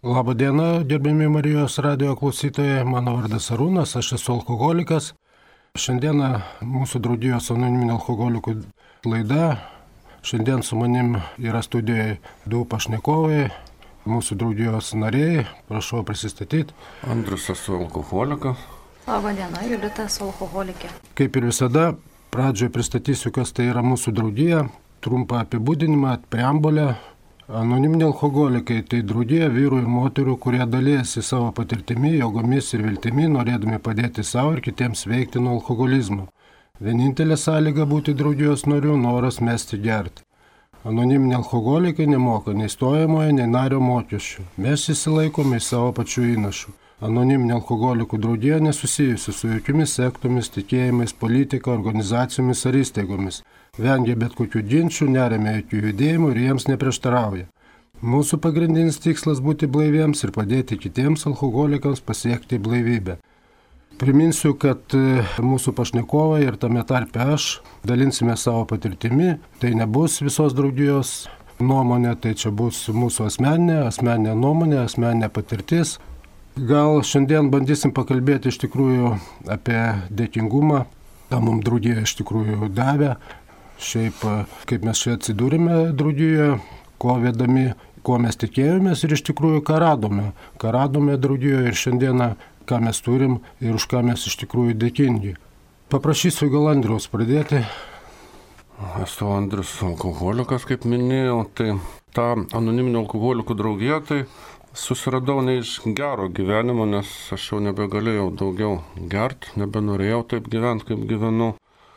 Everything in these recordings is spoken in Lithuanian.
Labą dieną, gerbiami Marijos radio klausytojai, mano vardas Arūnas, aš esu alkoholikas. Šiandieną mūsų draugijos anoniminių alkoholikų laida. Šiandien su manim yra studijoje du pašnekovai, mūsų draugijos nariai. Prašau prisistatyti. Andrius, esu alkoholikas. Labą dieną, Julita, esu alkoholikė. Kaip ir visada, pradžioje pristatysiu, kas tai yra mūsų draugija. Trumpą apibūdinimą, preambulę. Anoniminiai alkoholikai tai draugija vyrų ir moterų, kurie dalijasi savo patirtimi, jėgomis ir viltimi, norėdami padėti savo ir kitiems veikti nuo alkoholizmo. Vienintelė sąlyga būti draugijos nariu - noras mesti gerti. Anoniminiai alkoholikai nemoka nei stojamojo, nei nario mokesčių. Mes įsilaikome į savo pačių įnašų. Anoniminė alkoholikų draugija nesusijusi su jokiomis sektomis, tikėjimais, politika, organizacijomis ar įstaigomis. Vengia bet kokių ginčių, neremia jokių judėjimų ir jiems neprieštarauja. Mūsų pagrindinis tikslas būti blaiviems ir padėti kitiems alkoholikams pasiekti blaivybę. Priminsiu, kad mūsų pašnekovai ir tame tarpe aš dalinsime savo patirtimi. Tai nebus visos draugijos nuomonė, tai čia bus mūsų asmeninė nuomonė, asmeninė patirtis. Gal šiandien bandysim pakalbėti iš tikrųjų apie dėkingumą, ką mums draugija iš tikrųjų davė. Šiaip, kaip mes čia atsidūrėme draugijoje, ko vedami, ko mes tikėjomės ir iš tikrųjų ką radome. Ką radome draugijoje ir šiandieną, ką mes turim ir už ką mes iš tikrųjų dėkingi. Paprašysiu gal Andriaus pradėti. Esu Andrius, alkoholikas, kaip minėjau. Tai ta anoniminė alkoholikų draugija, tai susiradau ne iš gero gyvenimo, nes aš jau nebegalėjau daugiau gerti, nebenorėjau taip gyventi, kaip gyvenu.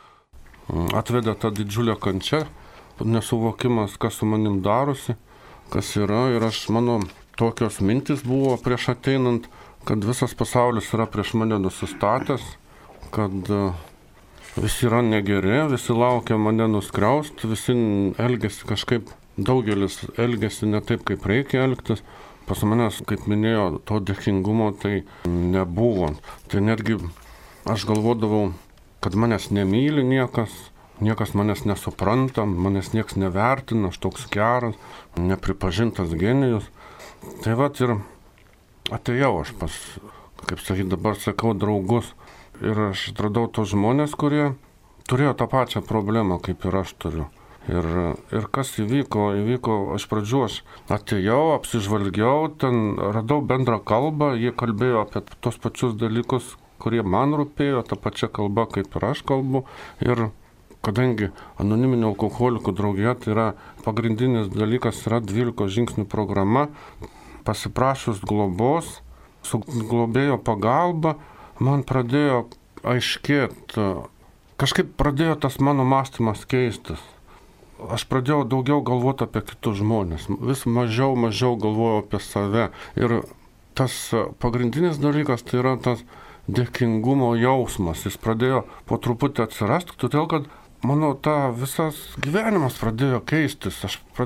Atvedė tą didžiulę kančią, nesuvokimas, kas su manim darosi, kas yra. Ir mano tokios mintis buvo prieš ateinant, kad visas pasaulis yra prieš mane nusistatęs, kad visi yra negeri, visi laukia mane nuskriaust, visi elgiasi kažkaip, daugelis elgiasi ne taip, kaip reikia elgtis. Pas manęs, kaip minėjo, to dėkingumo tai nebuvo. Tai netgi aš galvodavau, kad manęs nemyli niekas manęs nesupranta, manęs nieks nevertina, aš toks geras, nepripažintas genijus. Tai vat ir atėjau aš pas, kaip sakyt, dabar sakau, draugus. Ir aš atradau tos žmonės, kurie turėjo tą pačią problemą, kaip ir aš turiu. Ir kas įvyko, iš pradžių aš atėjau, apsižvalgiau, ten radau bendrą kalbą, jie kalbėjo apie tos pačius dalykus, kurie man rūpėjo, tą pačią kalbą, kaip ir aš kalbu. Ir kadangi anoniminė alkoholikų draugija, tai yra pagrindinis dalykas, yra 12 žingsnių programa, pasiprašus globos, su globėjo pagalba, man pradėjo aiškėti, kažkaip pradėjo tas mano mąstymas keistis. Aš pradėjau daugiau galvoti apie kitus žmonės, vis mažiau galvojau apie save. Ir tas pagrindinis dalykas tai yra tas dėkingumo jausmas. Jis pradėjo po truputį atsirasti, todėl kad mano visas gyvenimas pradėjo keistis.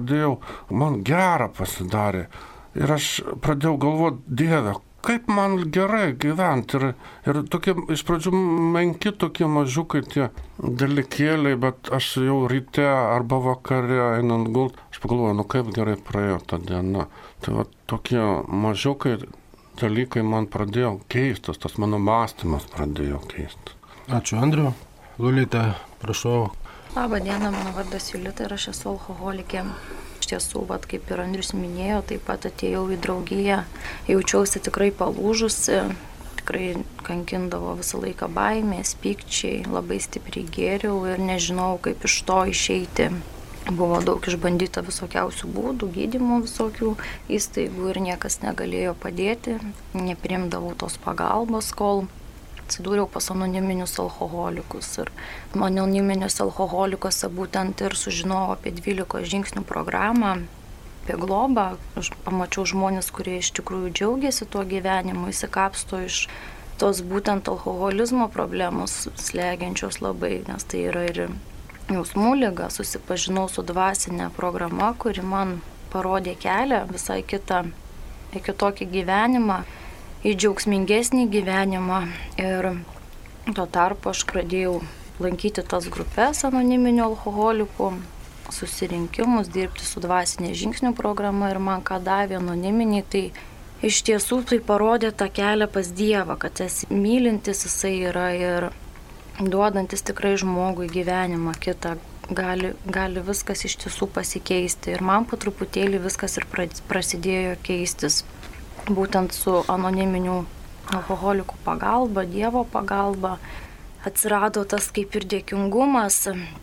Man gera pasidarė. Ir aš pradėjau galvoti, Dieve, kaip man gerai gyventi. Ir tokie iš pradžių menki tokie mažiukai tie dalykėliai, bet aš jau ryte arba vakare einant gult, aš pagalvoju, kaip gerai praėjo ta diena. Tai va tokie mažiukai dalykai man pradėjo keistis, tas mano mąstymas pradėjo keistis. Ačiū Andriu. Lulita, prašau. Labą dieną, mano vardas Julita ir aš esu alkoholikė. Iš tiesų, kaip ir Andrius minėjo, taip pat atėjau į draugiją, jaučiausi tikrai palūžusi, tikrai kankindavo visą laiką baimės, pykčiai, labai stipriai gėriau ir nežinau, kaip iš to išeiti. Buvo daug išbandyta visokiausių būdų, gydymų visokių įstaigų ir niekas negalėjo padėti, neprimdavau tos pagalbos, kol atsidūriau pas anoniminius alkoholikus. Ir anoniminiuose alkoholikuose būtent ir sužinojau apie 12 žingsnių programą, apie globą. Aš pamačiau žmonės, kurie iš tikrųjų džiaugiasi tuo gyvenimu, įsikapsto iš tos būtent alkoholizmo problemos slegiančios labai, nes tai yra ir jausmų liga. Susipažinau su dvasinė programa, kuri man parodė kelią visai kitokį gyvenimą, į džiaugsmingesnį gyvenimą. Ir tuo tarpu aš pradėjau lankyti tas grupės anoniminių alkoholikų, susirinkimus, dirbti su dvasinė žingsnių programa ir man ką davė anoniminiai, tai iš tiesų tai parodė tą kelią pas Dievą, kad esi mylintis jisai yra ir duodantis tikrai žmogui gyvenimą kitą. Gali viskas iš tiesų pasikeisti. Ir man po truputėlį viskas ir prasidėjo keistis. Būtent su anoniminių alkoholikų pagalba, Dievo pagalba. Atsirado tas kaip ir dėkingumas,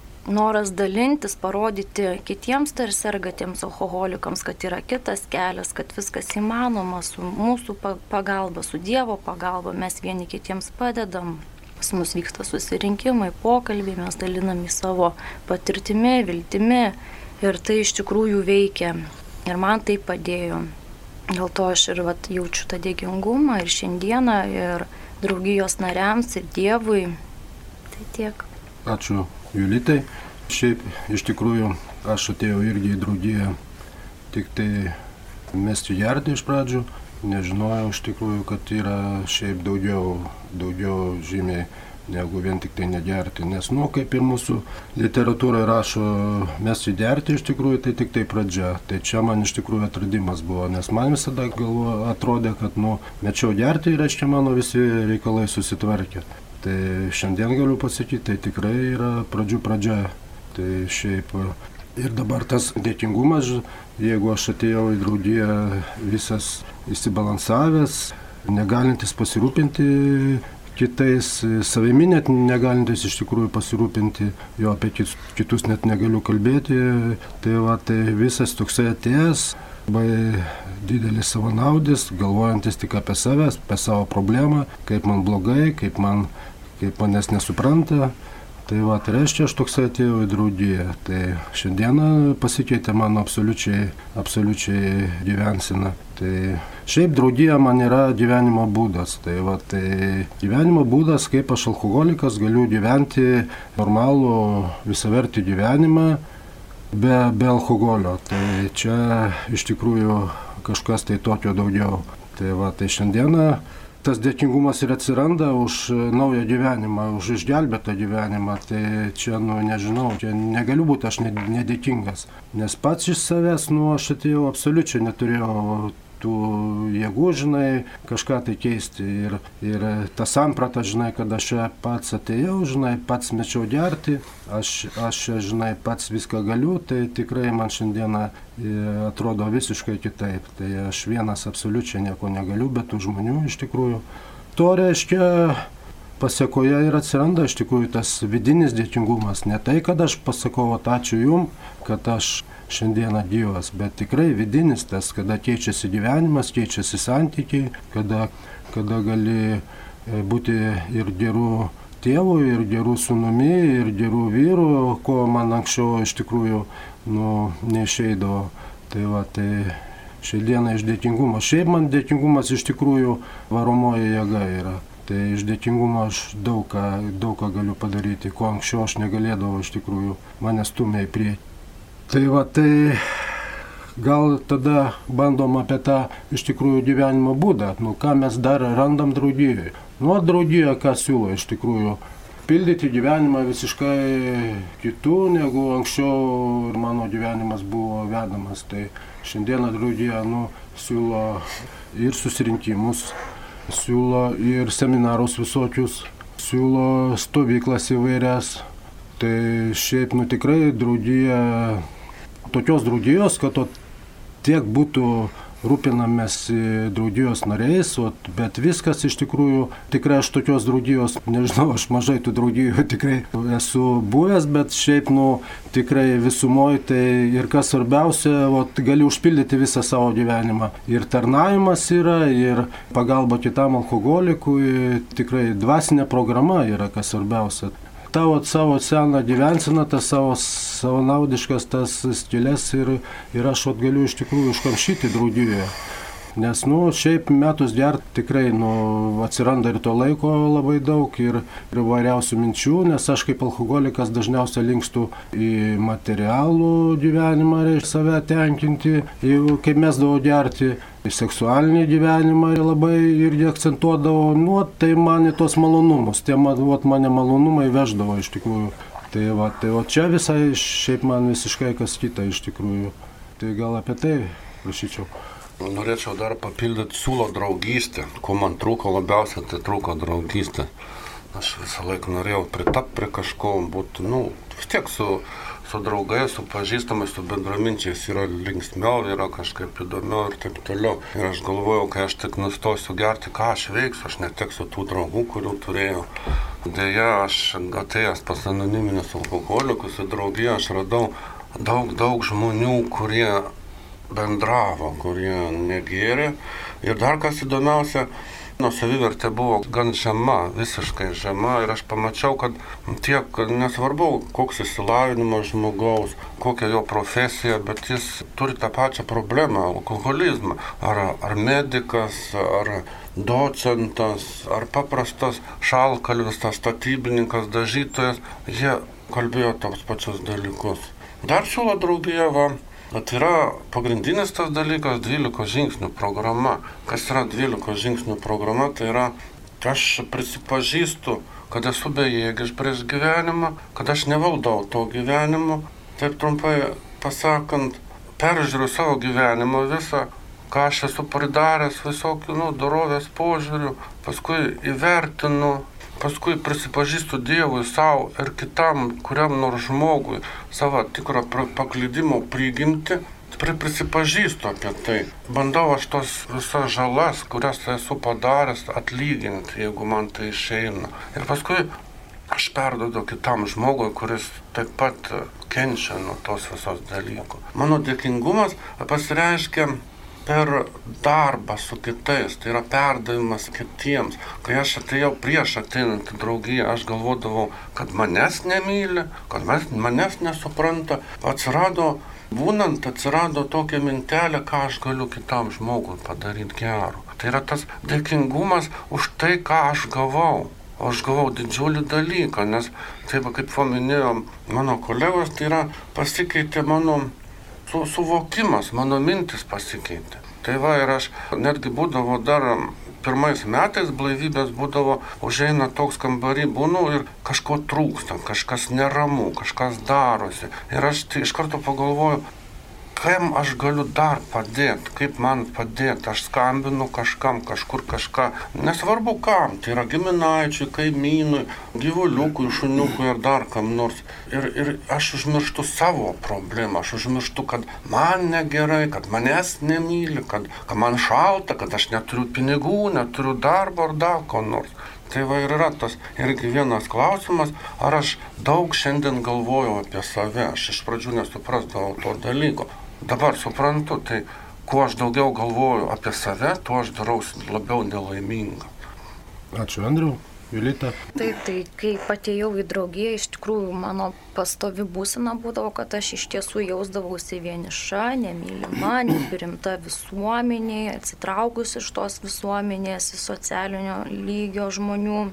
noras dalintis, parodyti kitiems dar sergatiems alkoholikams, kad yra kitas kelias, kad viskas įmanoma su mūsų pagalba, su Dievo pagalba. Mes vieni kitiems padedam. Pas mus vyksta susirinkimai, pokalbiai, mes dalinam į savo patirtimi, viltimi ir tai iš tikrųjų veikia. Ir man tai padėjo. Dėl to aš ir jaučiu tą dėkingumą ir šiandieną, ir draugijos nariams, ir Dievui. Tai tiek. Ačiū Julitai. Šiaip iš tikrųjų aš atėjau irgi į draugiją tik tai mesti gerti iš pradžių. Nežinojau iš tikrųjų, kad yra šiaip daugiau žymiai negu vien tik tai negerti. Nes, kaip ir mūsų literatūroje rašo, mes įgerti iš tikrųjų tai tik tai pradžia. Tai čia man iš tikrųjų atradimas buvo, nes man visada atrodė, kad, mečiau gerti ir reiškia mano visi reikalai susitvarkė. Tai šiandien galiu pasakyti, tai tikrai yra pradžių pradžia. Tai šiaip ir dabar tas dėkingumas, jeigu aš atėjau į draugiją visas įsibalansavęs, negalintis pasirūpinti kitais, savimi net negalintis iš tikrųjų pasirūpinti, jo apie kitus net negaliu kalbėti, tai visas toksai atėjęs, labai didelis savanaudis, galvojantis tik apie save, apie savo problemą, kaip man blogai, kaip manęs nesupranta. Tai reiškia, aš toksai atėjau į draugiją. Tai šiandieną pasikeitė mano absoliučiai gyvensena. Tai šiaip draugija man yra gyvenimo būdas. Tai gyvenimo būdas, kaip aš alkoholikas galiu gyventi normalų visavertį gyvenimą be alkoholio. Tai čia iš tikrųjų kažkas tai tokio daugiau. Tai šiandieną tas dėkingumas ir atsiranda už naują gyvenimą, už išgelbėtą gyvenimą. Tai čia, nežinau, čia negaliu būti aš nedėkingas. Nes pats iš savęs, aš atėjau absoliučiai neturėjau tų jėgų, kažką tai keisti. Ir ta samprata, kad aš pats atėjau, pats mečiau gerti, aš pats viską galiu, tai tikrai man šiandieną atrodo visiškai kitaip. Tai aš vienas absoliučiai nieko negaliu, bet tų žmonių iš tikrųjų. To reiškia, pasiekoje ir atsiranda iš tikrųjų tas vidinis dėkingumas. Ne tai, kad aš pasakau, ačiū jum, kad aš šiandieną gyvas, bet tikrai vidinis tas, kada keičiasi gyvenimas, keičiasi santykiai, kada gali būti ir gerų tėvų, ir gerų sūnumi, ir gerų vyrų, ko man anksčiau iš tikrųjų neišeidavo. Tai šiandieną iš dėkingumo. Šiaip man dėkingumas iš tikrųjų varomoji jėga yra. Tai iš dėkingumo aš daug ką galiu padaryti, ko anksčiau aš negalėdavau iš tikrųjų, mane stumia į priekį. Tai gal tada bandom apie tą iš tikrųjų gyvenimo būdą, ką mes dar randam draugijoje. Draugija ką siūlo iš tikrųjų, pildyti gyvenimą visiškai kitų, negu anksčiau ir mano gyvenimas buvo vedamas. Tai šiandieną draugija siūlo ir susirinkimus, siūlo ir seminarus visokius, siūlo stovyklas įvairias. Tai šiaip tikrai draugija, tokios draugijos, kad tiek būtų rūpinamės draugijos nariais, bet viskas iš tikrųjų, tikrai aš tokios draugijos, nežinau, aš mažai tų draugijų tikrai esu buvęs, bet šiaip tikrai visumoje tai ir kas svarbiausia, gali užpildyti visą savo gyvenimą. Ir tarnavimas yra, ir pagalba kitam alkoholikui, tikrai dvasinė programa yra kas svarbiausia. Tavo savo seną gyvenseną, tas savo savanaudiškas tas stilias ir aš galiu iš tikrųjų iškamšyti draugijoje. Nes, šiaip metus gert tikrai, atsiranda ir to laiko labai daug ir variausių minčių, nes aš kaip alkoholikas dažniausiai linkstu į materialų gyvenimą, save tenkinti, kaip mesdavau gerti. Į seksualinį gyvenimą labai irgi akcentuodavau, tai man į tos malonumus, mane malonumai veždavo iš tikrųjų. Tai čia visai šiaip man visiškai kas kita iš tikrųjų. Tai gal apie tai prašyčiau. Norėčiau dar papildyti, siūlo draugystę. Ko man trūko labiausiai, tai trūko draugystė. Aš visą laiką norėjau pritapti prie kažko, būti, vis tiek su draugais, su pažįstamais, su bendraminčiais yra linksmiau, yra kažkaip įdomiau ir taip toliau. Ir aš galvojau, kai aš tik nustosiu gerti, ką aš veiksiu, aš neteksiu tų draugų, kurių turėjau. Deja, aš atėjęs pas anoniminius alkoholikus į draugiją, aš radau daug žmonių, kurie bendravo, kurie negėrė. Ir dar kas įdomiausia, savivertė buvo gan žema, visiškai žema. Ir aš pamačiau, kad tiek nesvarbu, koks išsilavinimas žmogaus, kokia jo profesija, bet jis turi tą pačią problemą - alkoholizmą. Ar medikas, ar docentas, ar paprastas šalkalvis, tas statybininkas, dažytojas, jie kalbėjo tos pačius dalykus. Dar siūlo draugija, bet yra pagrindinis tas dalykas 12 žingsnių programa. Kas yra 12 žingsnių programa? Tai yra, aš prisipažįstu, kad esu bejėgis prieš gyvenimą, kad aš nevaldau to gyvenimo. Taip trumpai pasakant, peržiūriu savo gyvenimą visą, ką aš esu pridaręs visokių dorovės požiūrių, paskui įvertinu, paskui prisipažįstu Dievui, savo ir kitam, kuriam nors žmogui, savo tikrą paklydimo prigimtį, prisipažįstu apie tai. Bandau aš tos visas žalas, kurias esu padaręs, atlyginti, jeigu man tai išeina. Ir paskui aš perduodu kitam žmogui, kuris taip pat kenčia nuo tos visos dalykų. Mano dėkingumas pasireiškia per darbą su kitais, tai yra perdavimas kitiems. Kai aš atėjau prieš ateinant į draugiją, aš galvodavau, kad manęs nemyli, kad manęs nesupranta. Atsirado tokia mintelė, ką aš galiu kitam žmogui padaryti gero. Tai yra tas dėkingumas už tai, ką aš gavau. Aš gavau didžiulį dalyką, nes taip kaip paminėjo mano kolegos, tai yra pasikeitė mano suvokimas, mano mintis pasikeitė. Tai ir aš netgi būdavo dar pirmais metais blaivybės būdavo, užeina toks kambarį, būnu ir kažko trūksta, kažkas neramu, kažkas darosi. Ir aš iš karto pagalvoju, kam aš galiu dar padėti, kaip man padėti. Aš skambinu kažkam, kažkur kažką, nesvarbu kam, tai yra giminaičiui, kaimynui, gyvuliukui, šuniukui ar dar kam nors. Ir aš užmirštu savo problemą, aš užmirštu, kad man negerai, kad manęs nemyli, kad man šalta, kad aš neturiu pinigų, neturiu darbo ar dar ko nors. Tai ir yra tas irgi vienas klausimas, ar aš daug šiandien galvojau apie save. Aš iš pradžių nesuprasdavau to dalyko. Dabar suprantu, tai kuo aš daugiau galvoju apie save, tuo aš darausi labiau nelaiminga. Ačiū, Andriau. Julita. Taip, tai kai atėjau į draugiją, iš tikrųjų mano pastovi būsena būdavo, kad aš iš tiesų jausdavausi vieniša, nemylima, nepriimta visuomenėje, atsitraukus iš tos visuomenės, socialinio lygio žmonių.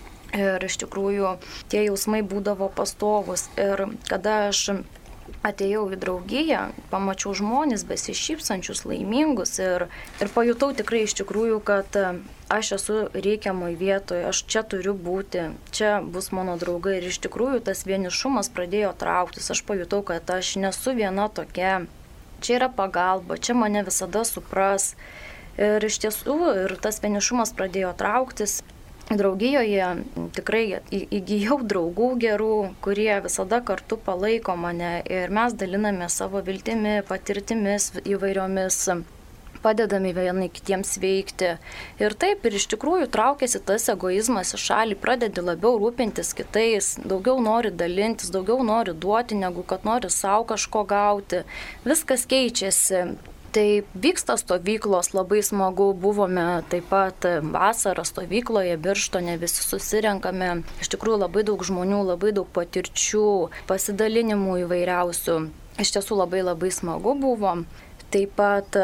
Ir iš tikrųjų tie jausmai būdavo pastovus. Ir kada aš atėjau į draugiją, pamačiau žmonės besišypsančius, laimingus ir pajutau tikrai iš tikrųjų, kad aš esu reikiamoj vietoje, aš čia turiu būti, čia bus mano draugai. Ir iš tikrųjų tas vienišumas pradėjo trauktis. Aš pajutau, kad aš nesu viena tokia. Čia yra pagalba, čia mane visada supras. Ir iš tiesų ir tas vienišumas pradėjo trauktis. Draugijoje tikrai įgijau draugų gerų, kurie visada kartu palaiko mane ir mes daliname savo viltimi, patirtimis įvairiomis, padedami vieni kitiems veikti. Ir taip, ir iš tikrųjų traukiasi tas egoizmas į šalį, pradedi labiau rūpintis kitais, daugiau nori dalintis, daugiau nori duoti, negu kad nori savo kažko gauti. Viskas keičiasi. Tai vyksta stovyklos, labai smagu, buvome taip pat vasarą stovykloje, Birštone, visi susirenkame. Iš tikrųjų labai daug žmonių, labai daug patirčių, pasidalinimų įvairiausių. Iš tiesų labai smagu buvo. Taip pat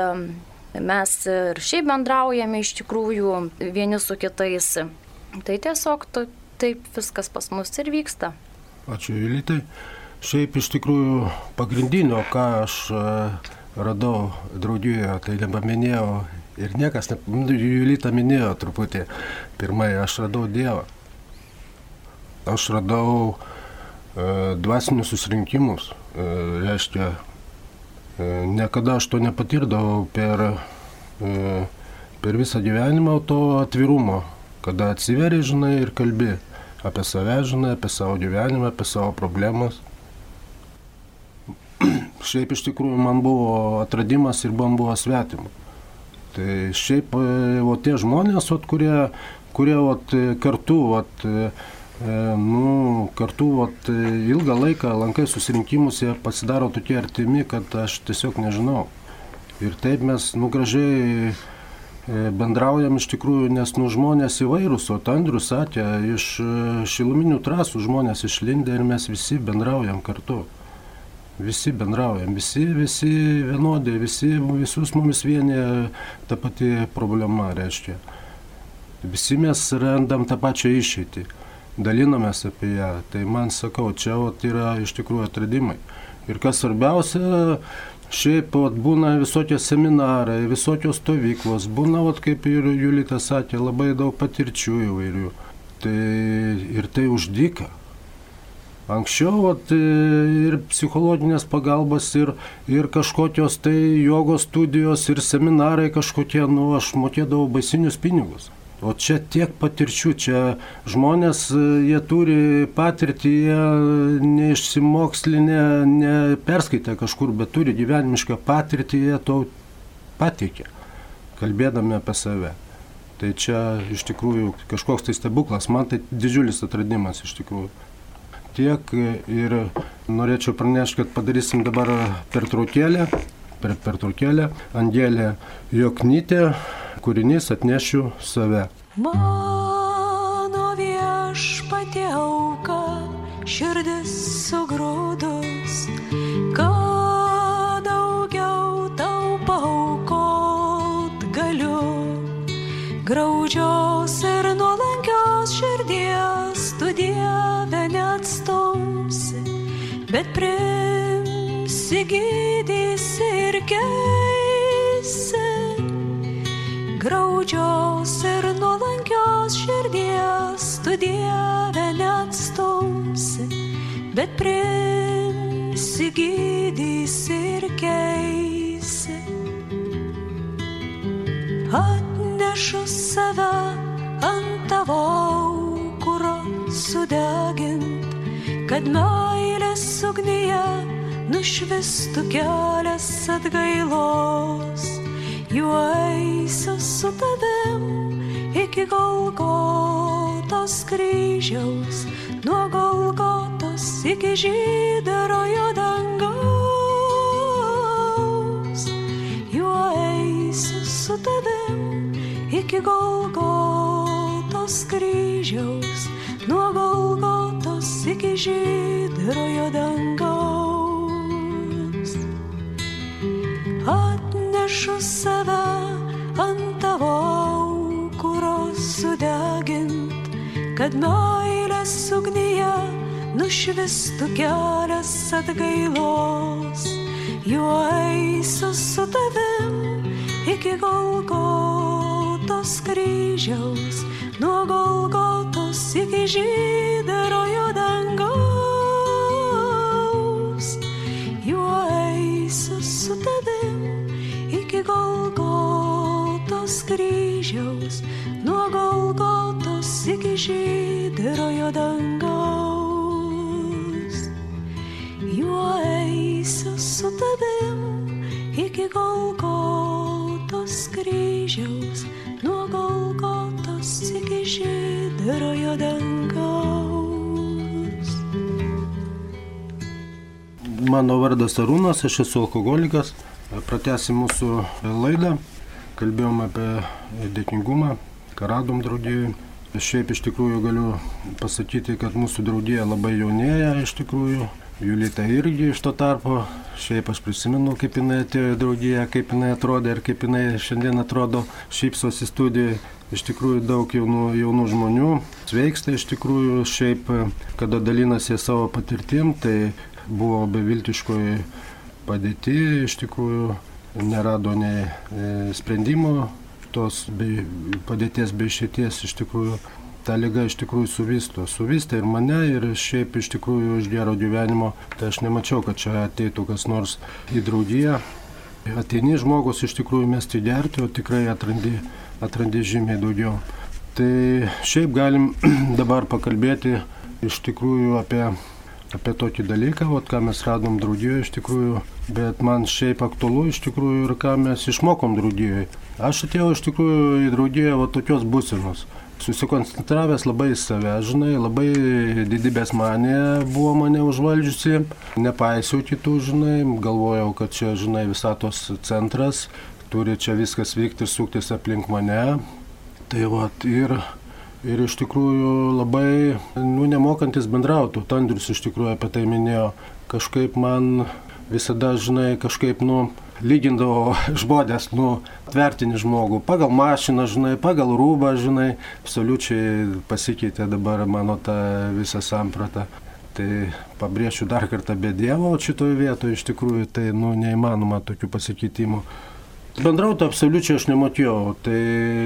mes ir šiaip bendraujame iš tikrųjų vieni su kitais. Tai tiesiog taip viskas pas mus ir vyksta. Ačiū, Julitai. Šiaip iš tikrųjų pagrindinio, ką aš radau draugijoje, tai nepaminėjau ir niekas, Julita minėjo truputį. Pirmai, aš radau Dievą. Aš radau dvasinius susirinkimus. Reiškia, niekada aš to nepatirdavau per per visą gyvenimą to atvirumo, kada atsiveri, žinai, ir kalbi apie save, žinai, apie savo gyvenimą, apie savo problemas. Šiaip iš tikrųjų man buvo atradimas ir man buvo svetima. Tai šiaip tie žmonės, kurie kartu, kartu ilgą laiką lankai susirinkimus, jie pasidaro tokie artimi, kad aš tiesiog nežinau. Ir taip mes gražiai bendraujam iš tikrųjų, nes žmonės įvairūs, o Andrius sakė, iš šiluminių trasų žmonės išlindę ir mes visi bendraujam kartu. Visi bendraujam, visi vienodai, visus mumis vienyje ta pati problema, reiškia. Visi mes randam tą pačią išeitį, dalinamės apie ją. Tai man sakau, čia yra iš tikrųjų atradimai. Ir kas svarbiausia, šiaip būna visokie seminarai, visokios stovyklos, būna, kaip ir Julita sakė, labai daug patirčių įvairių. Ir tai už dyką. Anksčiau ir psichologinės pagalbos, ir kažkokios jogos studijos, ir seminarai kažkokie, aš mokėdavau baisinius pinigus. O čia tiek patirčių, čia žmonės, jie turi patirtį, jie neišsimokslinę, neperskaitę kažkur, bet turi gyvenimišką patirtį, jie to pateikia, kalbėdami apie save. Tai čia iš tikrųjų kažkoks stebuklas, man tai didžiulis atradimas iš tikrųjų. Tiek ir norėčiau pranešti, kad padarysim dabar pertraukėlę. Angelė Joknytė, kūrinys Atnešiu save. Mano viešpatie auka, širdis sugrūdus, kad daugiau tau paaukot galiu. Graudžios ir nuolankios širdies tu Dieve neatstumsi, bet priimsi, gydysi ir keisi. Graudžios ir nuolankios širdies tu Dieve neatstumsi, bet priimsi, gydysi ir keisi. Atnešu save ant tavo aukuro sudegint, kad meilės ugnyje nušvistų kelias atgailos. Juo eisiu su tavim iki Golgotos kryžiaus, nuo Golgotos iki žydrojo dangaus. Juo eisiu su tavim iki Golgotos kryžiaus, nuo Golgotos iki žydrojo dangaus. Atnešu save ant tavo aukuro sudegint, kad meilės ugnyje nušvistų kelias atgailos. Juo eisiu su tavim iki Golgotos kryžiaus, nuo Golgotos iki žydrojo dangaus. Juo eisiu su tavim iki Golgotos kryžiaus, nuo Golgotos iki žydrojo dangaus. Juo eisiu su tavim iki Golgotos kryžiaus, nuo Golgotos iki žydrojo dangaus. Mano vardas Arūnas, aš esu alkoholikas. Pratęsim mūsų laidą. Kalbėjom apie dėkingumą, ką radom draugijai. Šiaip iš tikrųjų galiu pasakyti, kad mūsų draugija labai jaunėja iš tikrųjų. Julita irgi iš to tarpo. Šiaip aš prisimenu, kaip jinai atėjo į draugiją, kaip jinai atrodė ir kaip jinai šiandien atrodo, šypsosi studijoje. Iš tikrųjų daug jaunų žmonių sveiksta iš tikrųjų. Šiaip, kada dalinasi savo patirtim, tai buvo beviltiškoje padėti, iš tikrųjų nerado nei sprendimo, tos padėties be išeities, iš tikrųjų ta liga iš tikrųjų suvystė ir mane, ir šiaip iš tikrųjų iš gero gyvenimo, tai aš nemačiau, kad čia ateitų kas nors į draugiją. ateini žmogus iš tikrųjų mesti gerti, o tikrai atrandi žymiai daugiau. Tai šiaip galim dabar pakalbėti iš tikrųjų apie tokį dalyką, ką mes radom draugijoje iš tikrųjų, bet man šiaip aktualu iš tikrųjų ir ką mes išmokom draugijoje. Aš atėjau iš tikrųjų į draugijoje tokios būsenos. Susikoncentravęs labai į save, žinai, labai didybės manija buvo mane užvaldžiusi, nepaisiau kitų, žinai, galvojau, kad čia, žinai, visatos centras, turi čia viskas vykti ir suktis aplink mane. Tai vat, ir iš tikrųjų labai, nemokantis bendrauti, Andrius iš tikrųjų apie tai minėjo, kažkaip man visada, žinai, kažkaip, lygindavo žmonės, tvertinį žmogų, pagal mašiną, žinai, pagal rūbą, žinai, absoliučiai pasikeitė dabar mano ta visa samprata. Tai pabrėšiu dar kartą be Dievo, šitoje vietoje iš tikrųjų tai, neįmanoma tokių pasikeitimų. Bendrauti absoliučiai aš nemokėjau, tai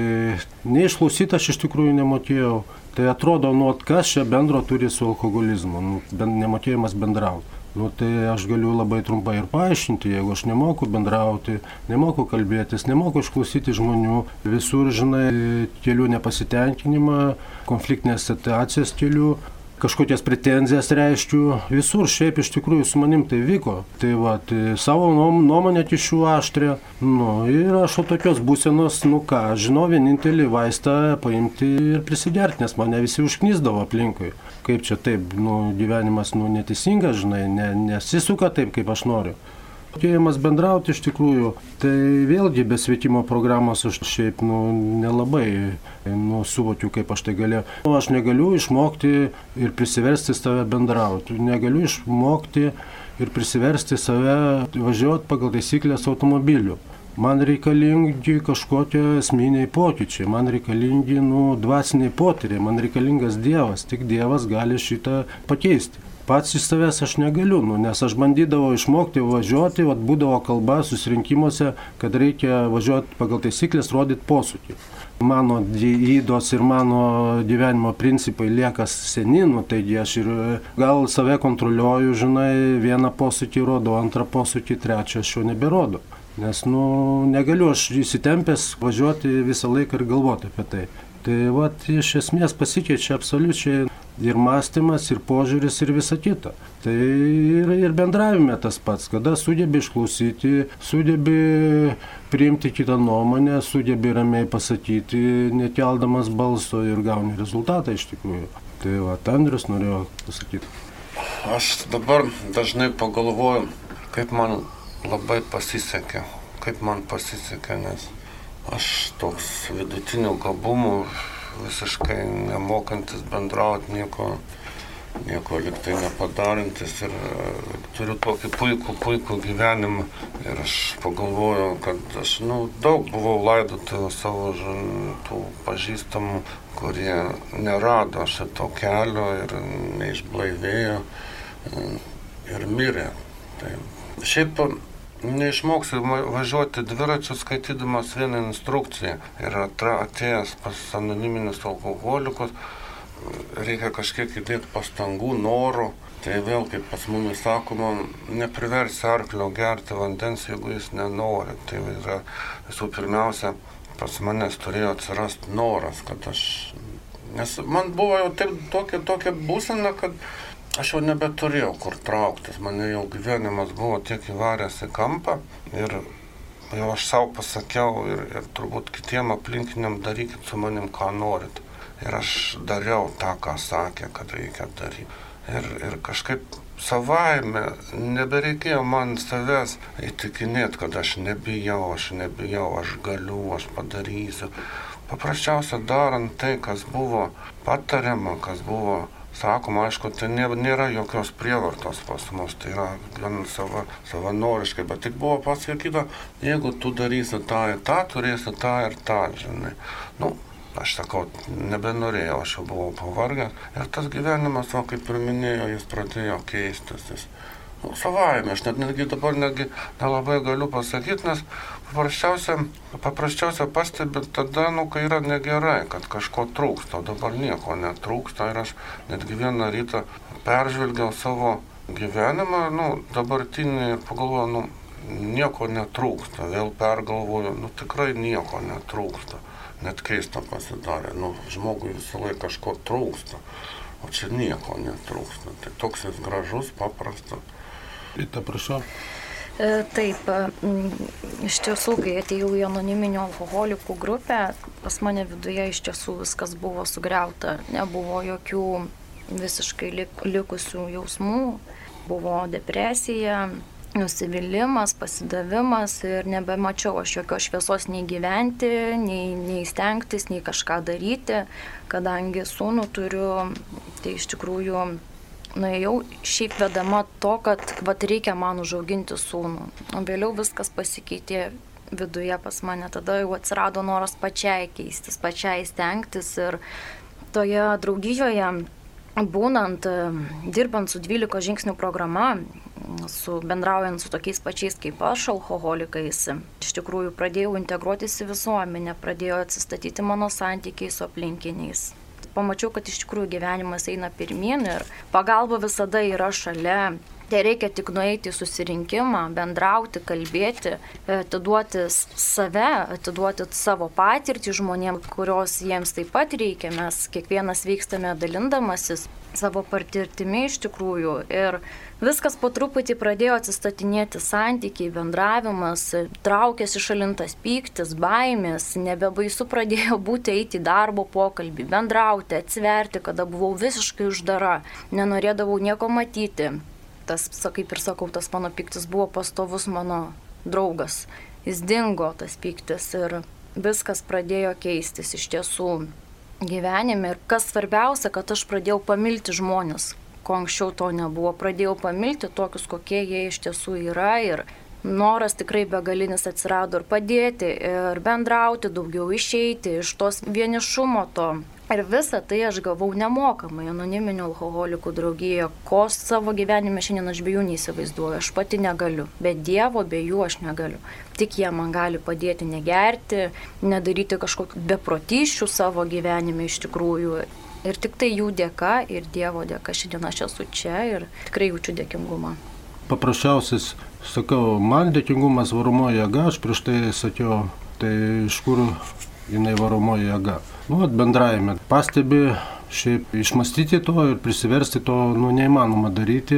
neišklausyti aš iš tikrųjų nemokėjau. Tai atrodo, kas čia bendro turi su alkoholizmu, nemokėjimas bendrauti. Tai aš galiu labai trumpai ir paaiškinti, jeigu aš nemoku bendrauti, nemoku kalbėtis, nemoku išklausyti žmonių, visur, žinai, kelių nepasitenkinimą, konfliktinės situacijas kelių, kažkokias pretenzijas reiškiu, visur šiaip iš tikrųjų su manim tai vyko. Tai savo nuomonę kišiu aštrę, ir aš tokios būsenos, žinau vienintelį vaistą paimti ir prisigerti, nes mane visi užknisdavo aplinkui. Kaip čia taip, gyvenimas neteisingas, žinai, nesisuka taip, kaip aš noriu. Mokėjimas bendrauti iš tikrųjų, tai vėlgi be sveikimo programos aš šiaip nelabai suvokiu, kaip aš tai galėjau. Aš negaliu išmokti ir prisiversti save bendrauti, negaliu išmokti ir prisiversti save važiuoti pagal taisyklės automobiliu. Man reikalingi kažkokie esminiai pokyčiai, man reikalingi dvasiniai potyriai, man reikalingas Dievas, tik Dievas gali šitą pakeisti. Pats iš savęs aš negaliu, nes aš bandydavau išmokti važiuoti, būdavo kalba susirinkimuose, kad reikia važiuoti pagal taisyklės, rodyti posūkį. Mano įdos ir mano gyvenimo principai lieka seni, taigi aš ir gal save kontroliuoju, žinai, vieną posūkį rodau, antrą posūkį, trečią aš jau neberodu. Nes, negaliu aš įsitempęs važiuoti visą laiką ir galvoti apie tai. Tai, iš esmės pasikeičia absoliučiai ir mąstymas, ir požiūris, ir visa kita. Tai ir bendravime tas pats, kada sugebi išklausyti, sugebi priimti kitą nuomonę, sugebi ramiai pasakyti, nekeldamas balso ir gauni rezultatą iš tikrųjų. Tai, Andrius norėjo pasakyti. Aš dabar dažnai pagalvoju, kaip man labai pasisekė, nes aš toks vidutinių gabumų, visiškai nemokantis bendrauti, nieko liktai nepadarantis ir turiu tokį puikų gyvenimą. Ir aš pagalvojau, kad aš daug buvau laidotuvių savo tų pažįstamų, kurie nerado šito kelio ir neišblaivėjo ir mirė. Tai šiaip neišmoksi važiuoti dviračiu skaitydamas vieną instrukciją ir atėjęs pas anoniminius alkoholikus reikia kažkiek įdėti pastangų, norų. Tai vėl, kaip pas mumis sakoma, nepriversi arklio gerti vandens, jeigu jis nenori. Tai yra visų pirmiausia, pas manęs turėjo atsirasti noras, kad nes man buvo jau taip tokia būsena, kad aš jau nebeturėjau kur trauktis, mane jau gyvenimas buvo tiek įvaręs į kampą ir jau aš savo pasakiau ir turbūt kitiem aplinkiniam darykit su manim ką norit. Ir aš dariau tą, ką sakė, kad reikia daryti. Ir kažkaip savaime nebereikėjo man savęs įtikinėti, kad aš nebijau, aš galiu, aš padarysiu. Paprasčiausia darant tai, kas buvo patariama, kas buvo sakoma, aišku, tai nėra jokios prievartos pas mus, tai yra gan savanoriškai, bet tik buvo pasakyta, jeigu tu darysi tą ir tą, turėsi tą ir tą, žinai. Aš sakau, nebenorėjau, aš jau buvau pavargęs ir tas gyvenimas, kaip ir minėjau, jis pradėjo keistis. Savaime, aš netgi dabar nelabai galiu pasakyti, nes paprasčiausia pastebi tada, kai yra negerai, kad kažko trūksta, o dabar nieko netrūksta ir aš netgi vieną rytą peržvelgiau savo gyvenimą, dabartinį ir pagalvojau, nieko netrūksta, vėl pergalvoju, tikrai nieko netrūksta. Net keista pasidarė, žmogui visą laiką kažko trūksta, o čia nieko netrūksta. Tai toks jis gražus, paprastas. Rita, prašau. Taip, iš tiesų, kai atėjau į anoniminių alkoholikų grupę, pas mane viduje iš tiesų viskas buvo sugriauta, nebuvo jokių visiškai likusių jausmų, buvo depresija, nusivylimas, pasidavimas ir nebemačiau aš jokios šviesos nei gyventi, nei stengtis, nei kažką daryti, kadangi sūnų turiu, tai iš tikrųjų nuėjau šiaip vedama to, kad reikia man užauginti sūnų. O vėliau viskas pasikeitė viduje pas mane, tada jau atsirado noras pačiai keistis, pačiai stengtis ir toje draugijoje būnant, dirbant su 12 žingsnių programa, bendraujant su tokiais pačiais kaip aš, alkoholikais, iš tikrųjų pradėjau integruotis į visuomenę, pradėjo atsistatyti mano santykiai su aplinkiniais. Pamačiau, kad iš tikrųjų gyvenimas eina pirmyn ir pagalba visada yra šalia. Tai reikia tik nueiti į susirinkimą, bendrauti, kalbėti, atiduoti save, atiduoti savo patirtį žmonėms, kurios jiems taip pat reikia. Mes kiekvienas vykstame dalindamasis savo patirtimi iš tikrųjų. Ir viskas po truputį pradėjo atsistatinėti santykiai, bendravimas, traukėsi šalintas pyktis, baimės, nebebaisu pradėjo būti eiti į darbo pokalbį, bendrauti, atsiverti, kada buvau visiškai uždara, nenorėdavau nieko matyti. Tas, kaip ir sakau, tas mano pyktis buvo pastovus mano draugas. Jis dingo, tas pyktis, ir viskas pradėjo keistis iš tiesų gyvenime. Ir kas svarbiausia, kad aš pradėjau pamilti žmonės, ko anksčiau to nebuvo. Pradėjau pamilti tokius, kokie jie iš tiesų yra, ir noras tikrai begalinis atsirado ir padėti, ir bendrauti, daugiau išeiti iš tos vienišumo to. Ir visą tai aš gavau nemokamai anoniminių alkoholikų draugijoje, ko savo gyvenime šiandien aš be jų neįsivaizduoju, aš pati negaliu, be Dievo, be jų aš negaliu. Tik jie man gali padėti negerti, nedaryti kažkokių beprotysčių savo gyvenime iš tikrųjų. Ir tik tai jų dėka ir Dievo dėka šiandien aš esu čia ir tikrai jaučiu dėkingumą. Paprasčiausias, sakau, man dėkingumas varomoji jėga, aš prieš tai sakiau, tai iš kur jinai varomoji jėga. Bendrajame pastebi, šiaip išmastyti to ir prisiversti to neįmanoma padaryti,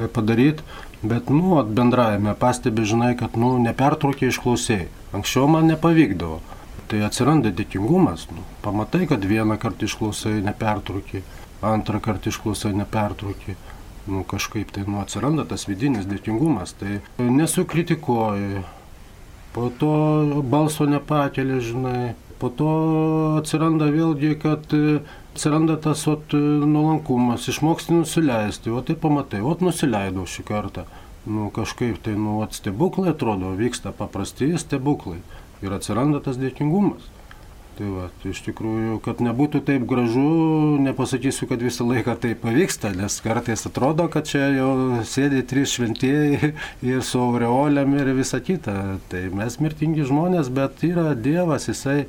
bet bendrajame pastebi, žinai, kad nepertraukiai išklausėjai. Anksčiau man nepavykdavo. Tai atsiranda dėkingumas. Pamatai, kad vieną kartą išklausai nepertraukiai, antrą kartą išklausai nepertraukiai. Kažkaip tai atsiranda tas vidinis dėkingumas. Tai nesukritikuoji, po to balso nepakeli, žinai. Po to atsiranda vėlgi, kad atsiranda tas nuolankumas, išmoksti nusileisti, o tai pamatai, nusileidau šį kartą. Kažkaip tai, stebuklai atrodo, vyksta paprasti stebuklai ir atsiranda tas dėkingumas. Tai iš tikrųjų, kad nebūtų taip gražu, nepasakysiu, kad visą laiką tai pavyksta, nes kartais atrodo, kad čia jau sėdi 3 šventieji ir su aureolėm ir visa kita. Tai mes mirtingi žmonės, bet yra Dievas, jisai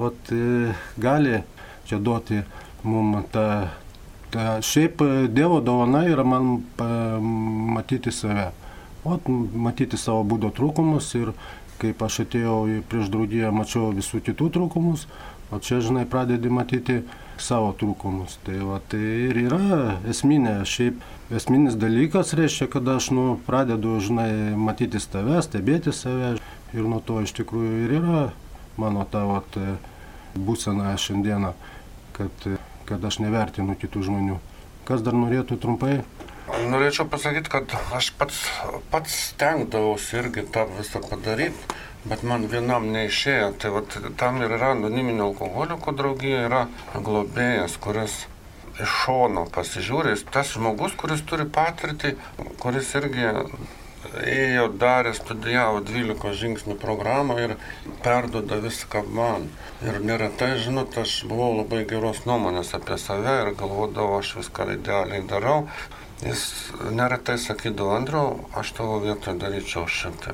gali čia duoti mums tą. Šiaip Dievo dovana yra man matyti save, matyti savo būdo trūkumus ir kaip aš atėjau prieš draugiją, mačiau visų kitų trūkumus, o čia, žinai, pradedi matyti savo trūkumus. Tai ir yra esminis dalykas, reiškia, kad aš pradedu, žinai, matyti save, stebėti save ir nuo to iš tikrųjų ir yra mano ta būsena šiandieną, kad aš nevertinu kitų žmonių. Kas dar norėtų trumpai? Norėčiau pasakyti, kad aš pats stengdavausi irgi tą visą padaryti, bet man vienam neišėjo. Tai tam ir yra anoniminio alkoholikų draugija, yra globėjas, kuris iš šono pasižiūrė. Tas žmogus, kuris turi patirtį, kuris irgi ėjo, darė, studijavo 12 žingsnių programą ir perduoda viską man. Ir neretai, žinot, aš buvau labai geros nuomonės apie save ir galvodavau, aš viską idealiai darau. Jis neretai sakydavo, Andriau, aš tavo vietoje daryčiau šitaip.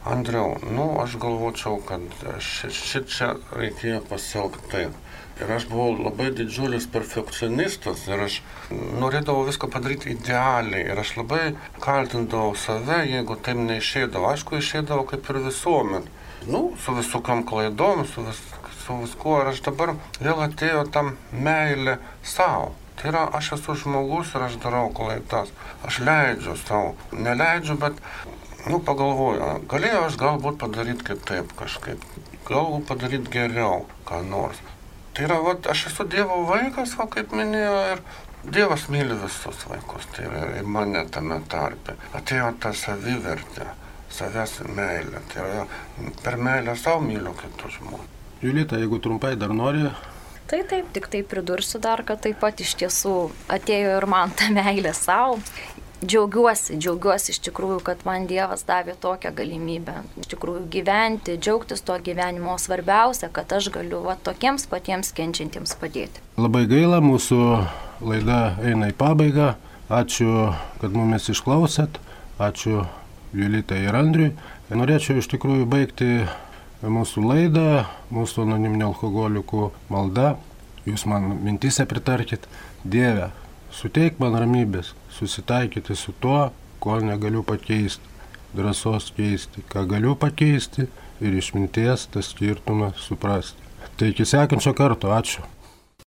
Andriau, aš galvočiau, kad šičia reikėjo pasielgti taip. Ir aš buvau labai didžiulis perfekcionistas ir aš norėdavau viską padaryti idealiai. Ir aš labai kaltindavau save, jeigu taip neišeidavo. Aišku, išeidavo kaip ir visuomet. Su visokiam klaidom, su viskuo. Ir aš dabar vėl atėjo tam meilė savo. Tai yra, aš esu žmogus ir aš darau klaidas. Aš leidžiu savo. Neleidžiu, bet pagalvoju, galėjau aš galbūt padaryti kitaip kažkaip. Galbūt padaryti geriau, ką nors. Tai yra, aš esu Dievo vaikas, kaip minėjo, ir Dievas myli visus vaikus, tai yra ir mane tame tarpe. Atėjo ta savivertė, savęs meilė, tai yra per meilę savo myliu kitus žmonės. Julita, jeigu trumpai dar nori. Tai taip, tik tai pridursiu dar, kad taip pat iš tiesų atėjo ir man ta meilė savo. Džiaugiuosi iš tikrųjų, kad man Dievas davė tokią galimybę. Iš tikrųjų gyventi, džiaugtis to gyvenimo. Svarbiausia, kad aš galiu tokiems patiems kenčiantiems padėti. Labai gaila, mūsų laida eina į pabaigą. Ačiū, kad mumis išklausėt. Ačiū Julitai ir Andriui. Norėčiau iš tikrųjų baigti mūsų laidą, mūsų anoniminių alkoholikų malda. Jūs man mintise pritarkit. Dieve, suteik man ramybės, susitaikyti su tuo, ko negaliu pakeisti, drąsos keisti, ką galiu pakeisti ir išminties tą skirtumą suprasti. Tai iki sekančio karto, ačiū.